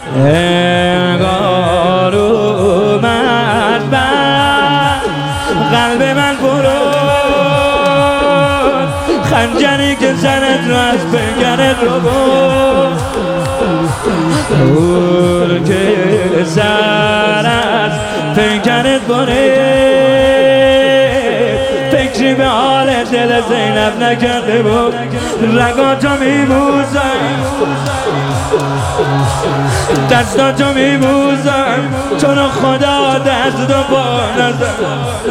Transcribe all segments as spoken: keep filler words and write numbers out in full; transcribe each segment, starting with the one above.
انگار اومد بر قلب من برد خنجری که زنت رو از پیکرت رو برد دور که سر از پیکرت بره فکری به حال دل زینب نکرده بود رگاتو میبوزم دستاتو میبوزم چون خدا دست و پا نزد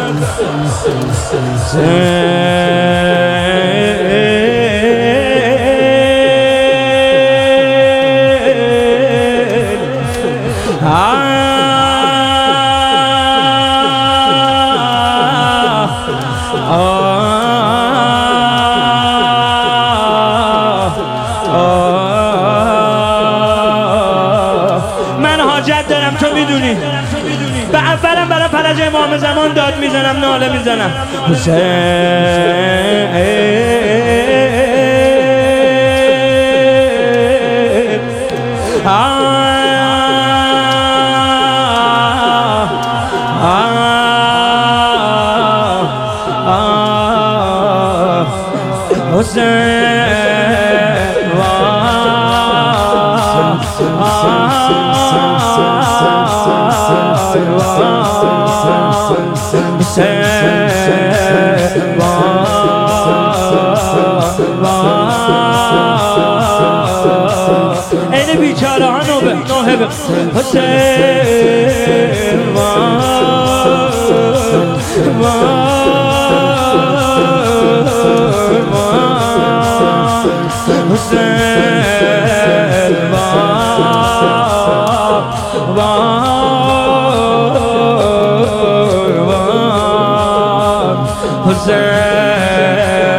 من حاجت دارم تو میدونی به اولم برای فرج امام زمان داد میزنم ناله میزنم این بیچاره ها نوبه نوهبه حسین حسین